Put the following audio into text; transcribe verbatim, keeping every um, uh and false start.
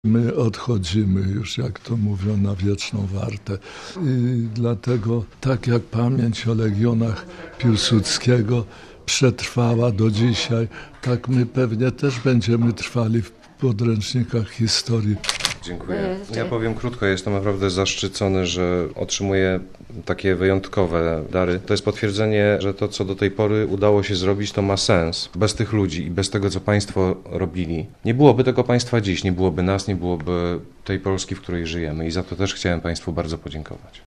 My odchodzimy już, jak to mówią, na wieczną wartę. I dlatego, tak jak pamięć o Legionach Piłsudskiego przetrwała do dzisiaj, tak my pewnie też będziemy trwali w podręcznikach historii. Dziękuję. Ja powiem krótko, jestem naprawdę zaszczycony, że otrzymuję takie wyjątkowe dary. To jest potwierdzenie, że to, co do tej pory udało się zrobić, to ma sens. Bez tych ludzi i bez tego, co państwo robili, nie byłoby tego państwa dziś, nie byłoby nas, nie byłoby tej Polski, w której żyjemy. I za to też chciałem państwu bardzo podziękować.